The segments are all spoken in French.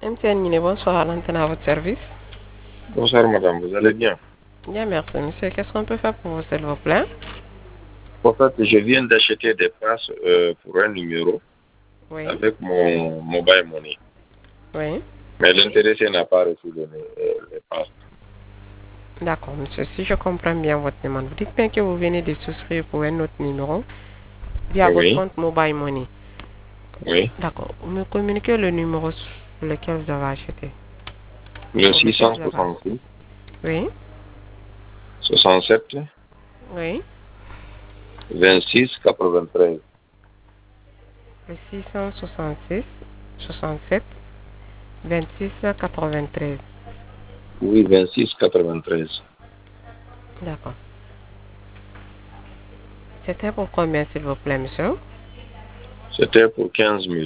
MTN, bonsoir à l'antenne à votre service. Bonsoir madame, vous allez bien? Bien, merci monsieur. Qu'est-ce qu'on peut faire pour vous, s'il vous plaît? En fait, je viens d'acheter des passes pour un numéro Oui, avec mon mobile money. oui. Mais l'intéressé n'a pas reçu les passes. D'accord, monsieur. Si je comprends bien votre demande, vous dites bien que vous venez de souscrire pour un autre numéro via votre Oui, compte Mobile Money. oui. D'accord. Vous me communiquez le numéro sur lequel vous avez acheté. Le Pour lequel vous avez acheté. 666 Oui, 67 oui. 26 93. Le 666 67 26 93. Oui, 26 93. D'accord. C'était pour combien, s'il vous plaît, monsieur? C'était pour 15 000.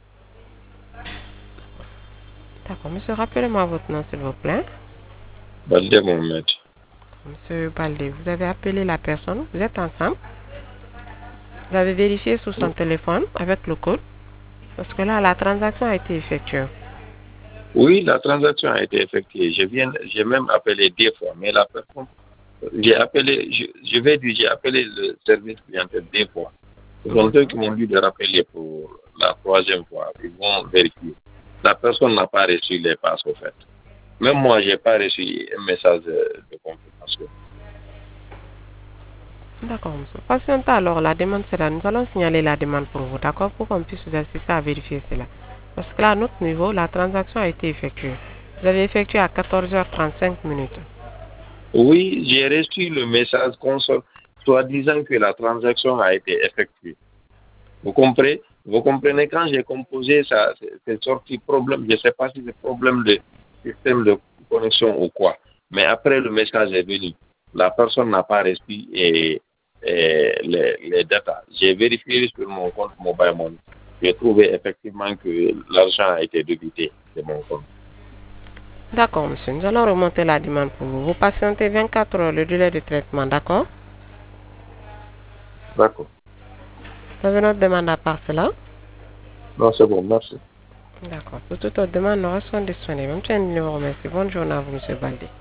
D'accord. Monsieur, rappelez-moi votre nom, s'il vous plaît. Balde Mohamed. Monsieur Baldé, vous avez appelé la personne, vous êtes ensemble, vous avez vérifié sur son téléphone avec le code, parce que là, la transaction a été effectuée. Oui, la transaction a été effectuée. J'ai même appelé 2 fois, mais la personne, j'ai appelé, je vais dire, j'ai appelé le service clientèle 2 fois. Ce sont eux qui m'ont dit de rappeler pour la troisième fois. Ils vont vérifier. La personne n'a pas reçu les passes, au fait. Même moi, je n'ai pas reçu un message de confirmation. D'accord, monsieur. Patientez alors, la demande sera, nous allons signaler la demande pour vous, d'accord, pour qu'on puisse vous assister à vérifier cela. Parce que là, à notre niveau, la transaction a été effectuée. Vous avez effectué à 14h35 minutes. Oui, j'ai reçu le message soit disant que la transaction a été effectuée. Vous comprenez? Vous comprenez, quand j'ai composé ça, c'est sorti problème. Je ne sais pas si c'est problème de système de connexion ou quoi. Mais après, le message est venu. La personne n'a pas reçu les datas. J'ai vérifié sur mon compte Mobile Money. J'ai trouvé effectivement que l'argent a été débité de mon compte. D'accord, monsieur. Nous allons remonter la demande pour vous. Vous patientez 24 heures le délai de traitement, d'accord? D'accord. Vous avez notre demande à part cela? Non, c'est bon, merci. D'accord. Pour toute autre demande, nous restons disponibles. Monsieur, merci. Bonne journée à vous, monsieur Baldé.